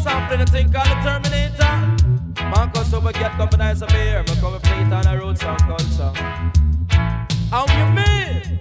sampling the thing called the Terminator. Marcus over get companies of beer. Me come with fleet on a road song culture. How you mean?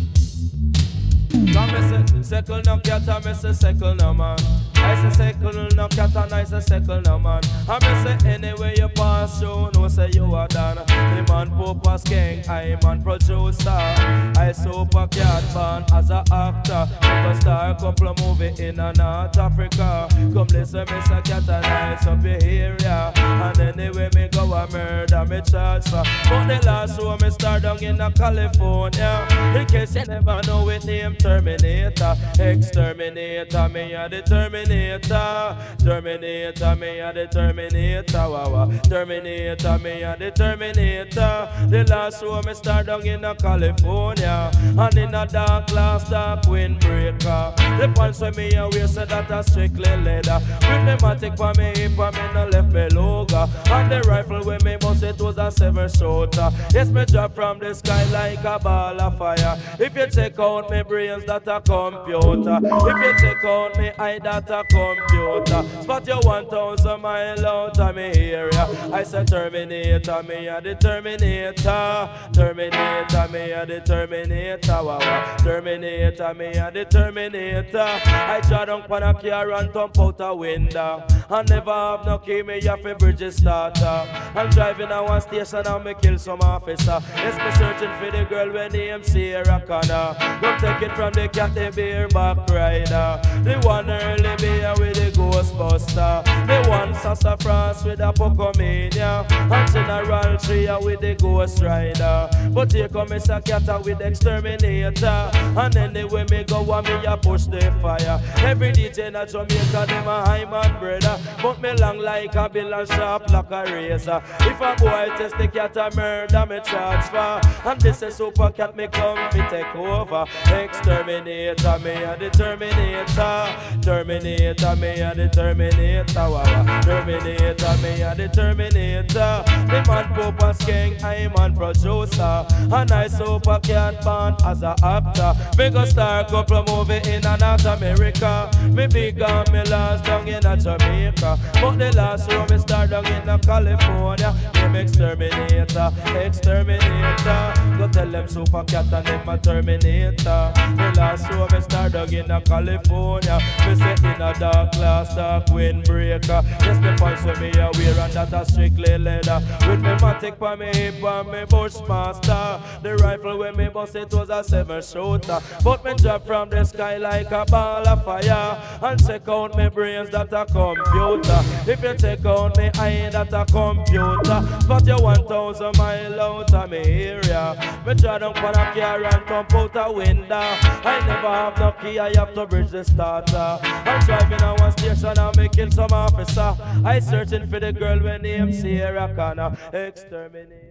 Come me say, second no cat, and me say second no man. I say second no cat, and I say second no man. I me say anyway you pass through, no say you are done. The man Popas King, I man producer. I super cat born as a actor. Never star couple movie in a North Africa. Come listen, me say cat and nice up your area. And anyway me go a murder, me charge for. But the last one me start down in a California. In case you never know it name Terminator, exterminator, me a the Terminator. Terminator, me a the Terminator. Wow, Terminator, me a the Terminator. The last one me start down in a California, and in a dark glass, dark windbreaker. The pants when me a wear say that a strictly leather. With me matic for me hip and me no left me logo. And the rifle when me bust it was a 7-shooter. Yes, me drop from the sky like a ball of fire. If you check out me brains, that a computer. If you check out me eye, that a computer. Spot you 1,000 miles out of me area. I say Terminator, me a the Terminator. Terminator, me a the Terminator. Wow, Terminator, me a the Terminator. I draw down pan a car and thump out a window. I never have no key, me have a bridge starter. I'm driving at one station and me kill some officer. Yes, me searching for the girl when name Sarah Connor. Don't take it from the cat, the beer back rider. The one early beer with the Ghostbuster. The one sassafras with a Pocomania. And General Tria with the Ghost Rider. But here come Mr. Cat with Exterminator. And anyway me go and me a push the fire. Every DJ in Jamaica them a high man brother. But me long like a bill and sharp like a razor. If a boy test the cat a murder me charge for. And this is super cat me come fi take over. Exterminator me a the Terminator. Terminator me a the Terminator. Wow. Terminator me a the Terminator. The man Popas King, I man producer. And I super cat born as a actor. Me go star couple movie in a North America. Me big and me last down in a Jamaica. But the last one me start down in a California. Them exterminator, exterminator. Go tell them super cat and them a Terminator. The last one me start down in a California. Me say in a dark glass, dark windbreaker. Just the pants with me a wear and that a strictly leather. With me matic for me hip and me Bushmaster. The rifle when me bust it was a 7-shooter. But me drop from the sky like a ball of fire. And check out me brains that a computer. If you check out me eye, that a computer. Spot you 1,000 miles out of me area. Me draw down for a car and thump out a window. I never have no key, I have to bridge the starter. I'm driving on one station and me kill some officer. I searching for the girl when name Sarah Connor. Exterminate.